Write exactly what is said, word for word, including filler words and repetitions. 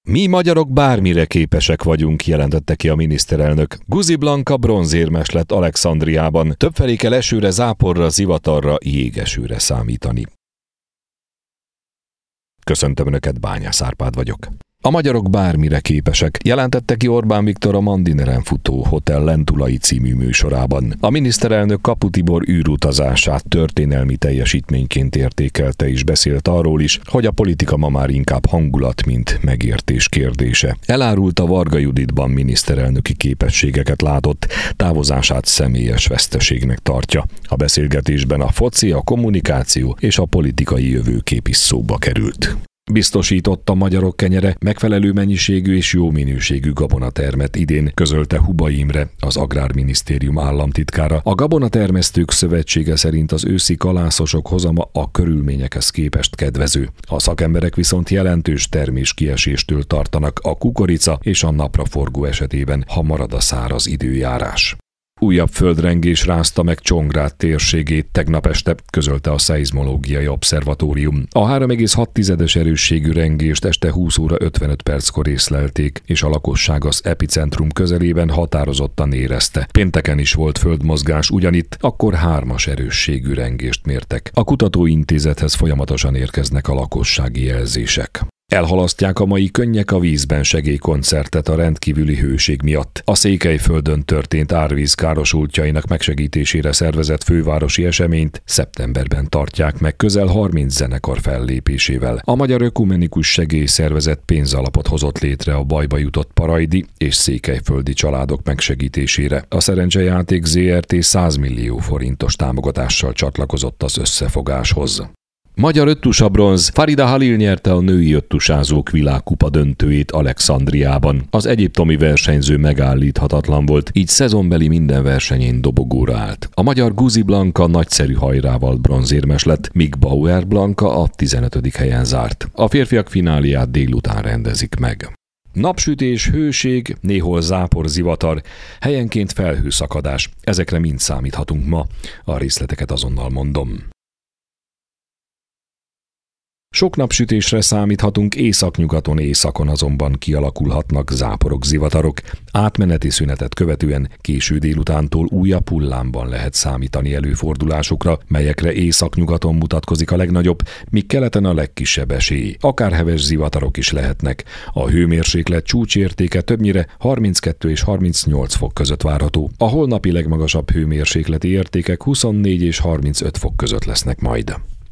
Mi magyarok bármire képesek vagyunk, jelentette ki a miniszterelnök. Guzi Blanka bronzérmes lett Alexandriában. Többfelé kell esőre, záporra, zivatarra, jégesőre számítani. Köszöntöm Önöket, Bányász Árpád vagyok. A magyarok bármire képesek, jelentette ki Orbán Viktor a Mandineren futó Hotel Lentulai című műsorában. A miniszterelnök Kapu Tibor űrutazását történelmi teljesítményként értékelte és beszélt arról is, hogy a politika ma már inkább hangulat, mint megértés kérdése. Elárulta, Varga Juditban miniszterelnöki képességeket látott, távozását személyes veszteségnek tartja. A beszélgetésben a foci, a kommunikáció és a politikai jövőkép is szóba került. Biztosított a magyarok kenyere megfelelő mennyiségű és jó minőségű gabonatermet idén, közölte Huba Imre, az Agrárminisztérium államtitkára. A Gabonatermesztők Szövetsége szerint az őszi kalászosok hozama a körülményekhez képest kedvező. A szakemberek viszont jelentős terméskieséstől tartanak a kukorica és a napraforgó esetében, ha marad a száraz időjárás. Újabb földrengés rázta meg Csongrád térségét tegnap este, közölte a Szeizmológiai Obszervatórium. A három egész hat tizedes erősségű rengést este húsz óra ötvenöt perckor észlelték, és a lakosság az epicentrum közelében határozottan érezte. Pénteken is volt földmozgás ugyanitt, akkor hármas erősségű rengést mértek. A kutatóintézethez folyamatosan érkeznek a lakossági jelzések. Elhalasztják a mai Könnyek a vízben segélykoncertet a rendkívüli hőség miatt. A Székelyföldön történt árvíz károsultjainak megsegítésére szervezett fővárosi eseményt szeptemberben tartják meg közel harminc zenekar fellépésével. A Magyar Ökumenikus Segélyszervezet pénzalapot hozott létre a bajba jutott parajdi és székelyföldi családok megsegítésére. A Szerencsejáték zé er té száz millió forintos támogatással csatlakozott az összefogáshoz. Magyar öttusa bronz. Farida Halil nyerte a női öttusázók világkupa döntőjét Alexandriában. Az egyiptomi versenyző megállíthatatlan volt, így szezonbeli minden versenyén dobogóra állt. A magyar Guzi Blanka nagyszerű hajrával bronzérmes lett, míg Bauer Blanka a tizenötödik helyen zárt. A férfiak fináliát délután rendezik meg. Napsütés, hőség, néhol zápor, zivatar, helyenként felhőszakadás. Ezekre mind számíthatunk ma. A részleteket azonnal mondom. Sok napsütésre számíthatunk, északnyugaton, északon azonban kialakulhatnak záporok, zivatarok. Átmeneti szünetet követően késő délutántól újabb hullámban lehet számítani előfordulásokra, melyekre északnyugaton mutatkozik a legnagyobb, míg keleten a legkisebb esély. Akár heves zivatarok is lehetnek. A hőmérséklet csúcsértéke többnyire harminckettő és harmincnyolc fok között várható. A holnapi legmagasabb hőmérsékleti értékek huszonnégy és harmincöt fok között lesznek majd.